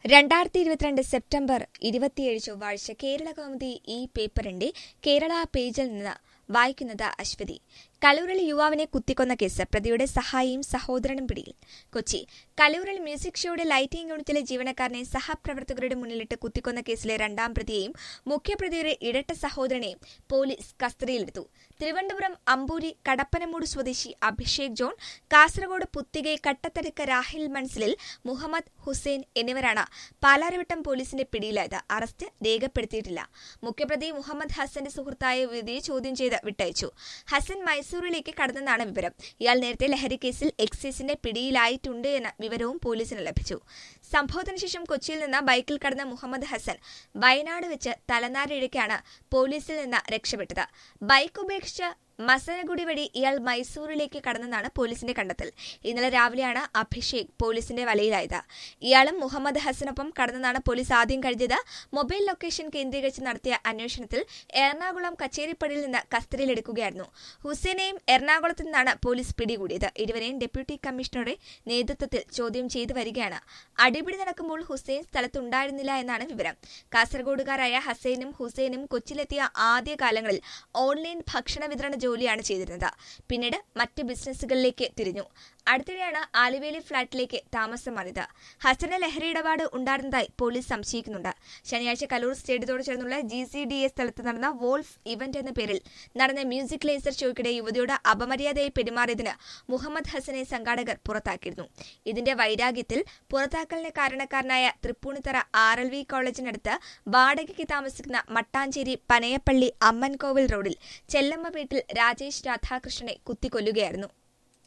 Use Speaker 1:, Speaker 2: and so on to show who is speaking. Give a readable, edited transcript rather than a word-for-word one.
Speaker 1: 2022 September 27 ചൊവ്വാഴ്ച കേരള കൗമുദി ഈ പേപ്പറിന്റെ കേരള പേജിൽ നിന്ന് വായിക്കുന്നത് അശ്വതി. കലൂരിൽ യുവാവിനെ കുത്തിക്കൊന്ന കേസ് പ്രതിയുടെ സഹായിയും സഹോദരനും പിടിയിൽ. കൊച്ചി. കലൂരിൽ മ്യൂസിക് ഷോയുടെ ലൈറ്റിംഗ് യൂണിറ്റിലെ ജീവനക്കാരനെ സഹപ്രവർത്തകരുടെ മുന്നിലിട്ട് കുത്തിക്കൊന്ന കേസിലെ രണ്ടാം പ്രതിയെയും മുഖ്യപ്രതിയുടെ ഇരട്ട സഹോദരനെയും പോലീസ് കസ്റ്റഡിയിലെടുത്തു. തിരുവനന്തപുരം അമ്പൂരി കടപ്പനമൂട് സ്വദേശി അഭിഷേക് ജോൺ, കാസർഗോഡ് പുത്തികൈ കട്ടത്തടുക്ക രാഹിൽ മൻസിലിൽ മുഹമ്മദ് ഹുസൈൻ എന്നിവരാണ് പാലാരിവട്ടം പോലീസിന്റെ പിടിയിലായത്. അറസ്റ്റ് രേഖപ്പെടുത്തിയിട്ടില്ല. മുഖ്യപ്രതി മുഹമ്മദ് ഹസന്റെ സുഹൃത്തായ യുവതിയെ ചോദ്യം ചെയ്ത് വിട്ടയച്ചു. ഹസൻ മൈസൂരിലേക്ക് കടന്നെന്നാണ് വിവരം. ഇയാൾ നേരത്തെ ലഹരി കേസിൽ എക്സൈസിന്റെ പിടിയിലായിട്ടുണ്ട് എന്ന വിവരവും പോലീസിന് ലഭിച്ചു. സംഭവത്തിന് ശേഷം കൊച്ചിയിൽ നിന്ന് ബൈക്കിൽ കടന്ന മുഹമ്മദ് ഹസൻ വയനാട് വെച്ച് തലനാരിഴയ്ക്കാണ് പോലീസിൽ നിന്ന് രക്ഷപ്പെട്ടത്. ബൈക്ക് ഉപേക്ഷിച്ച് മസനഗുഡി വഴി ഇയാൾ മൈസൂരിലേക്ക് കടന്നെന്നാണ് പോലീസിന്റെ കണ്ടെത്തൽ. ഇന്നലെ രാവിലെയാണ് അഭിഷേക് പോലീസിന്റെ വലയിലായത്. ഇയാളും മുഹമ്മദ് ഹസനൊപ്പം കടന്നെന്നാണ് പോലീസ് ആദ്യം കരുതിയത്. മൊബൈൽ ലൊക്കേഷൻ കേന്ദ്രീകരിച്ച് നടത്തിയ അന്വേഷണത്തിൽ എറണാകുളം കച്ചേരിപ്പടിയിൽ നിന്ന് കസ്റ്റഡിയിലെടുക്കുകയായിരുന്നു. ഹുസൈനെയും എറണാകുളത്ത് നിന്നാണ് പോലീസ് പിടികൂടിയത്. ഇരുവരെയും ഡെപ്യൂട്ടി കമ്മീഷണറുടെ നേതൃത്വത്തിൽ ചോദ്യം ചെയ്തു വരികയാണ്. അടിപിടി നടക്കുമ്പോൾ ഹുസൈൻ സ്ഥലത്തുണ്ടായിരുന്നില്ല എന്നാണ് വിവരം. കാസർഗോഡുകാരായ ഹസൈനും ഹുസൈനും കൊച്ചിയിലെത്തിയ ആദ്യകാലങ്ങളിൽ ഓൺലൈൻ ഭക്ഷണ വിതരണ ജോലിയാണ് ചെയ്തിരുന്നത്. പിന്നീട് മറ്റ് ബിസിനസ്സുകളിലേക്ക് തിരിഞ്ഞു. അടുത്തിടെയാണ് ആലുവയിലെ ഫ്ളാറ്റിലേക്ക് താമസം മാറിയത്. ഹസന് ലഹരി ഇടപാട് ഉണ്ടായിരുന്നതായി പോലീസ് സംശയിക്കുന്നുണ്ട്. ശനിയാഴ്ച കലൂർ സ്റ്റേഡിയത്തോട് ചേർന്നുള്ള GCDA സ്ഥലത്ത് നടന്ന വോൾഫ് ഇവന്റ് എന്ന പേരിൽ നടന്ന മ്യൂസിക് ലേസർ ഷോയ്ക്കിടെ യുവതിയോട് അപമര്യാദയായി പെരുമാറിയതിന് മുഹമ്മദ് ഹസനെ സംഘാടകർ പുറത്താക്കിയിരുന്നു. ഇതിന്റെ വൈരാഗ്യത്തിൽ പുറത്താക്കലിന് കാരണക്കാരനായ തൃപ്പൂണിത്തറ RLV കോളേജിനടുത്ത് വാടകയ്ക്ക് താമസിക്കുന്ന മട്ടാഞ്ചേരി പനയപ്പള്ളി അമ്മൻകോവിൽ റോഡിൽ ചെല്ലമ്മ വീട്ടിൽ രാജേഷ് രാധാകൃഷ്ണനെ കുത്തിക്കൊല്ലുകയായിരുന്നു.